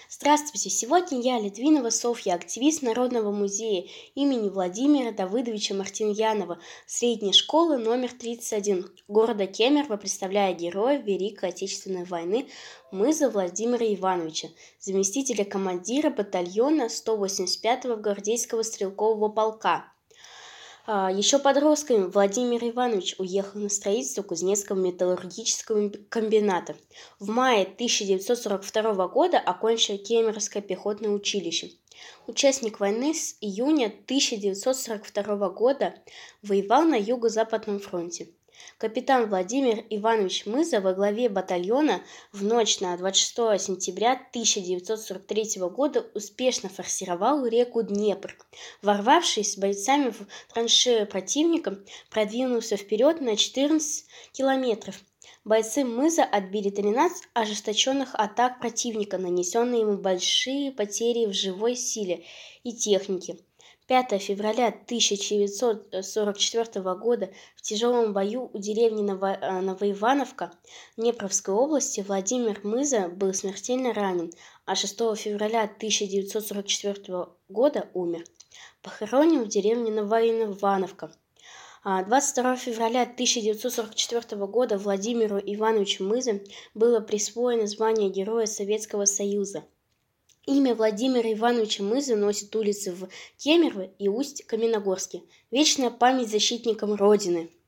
Здравствуйте! Сегодня я, Литвинова Софья, активист Народного музея имени Владимира Давыдовича Мартемьянова, средней школы номер 31 города Кемерово, представляя героев Великой Отечественной войны Мыза Владимира Ивановича, заместителя командира батальона 185-го гвардейского стрелкового полка. Еще подростком Владимир Иванович уехал на строительство Кузнецкого металлургического комбината. В мае 1942 года окончил Кемеровское пехотное училище. Участник войны с июня 1942 года воевал на Юго-Западном фронте. Капитан Владимир Иванович Мыза во главе батальона в ночь на 26 сентября 1943 года успешно форсировал реку Днепр. Ворвавшись с бойцами в траншею противника, продвинулся вперед на 14 километров. Бойцы Мыза отбили 13 ожесточенных атак противника, нанесенные ему большие потери в живой силе и технике. 5 февраля 1944 года в тяжелом бою у деревни Новоивановка Днепровской области Владимир Мыза был смертельно ранен, а 6 февраля 1944 года умер. Похоронен в деревне Новоивановка. 22 февраля 1944 года Владимиру Ивановичу Мызе было присвоено звание Героя Советского Союза. Имя Владимира Ивановича Мызы носят улицы в Кемерово и Усть-Каменогорске. Вечная память защитникам Родины!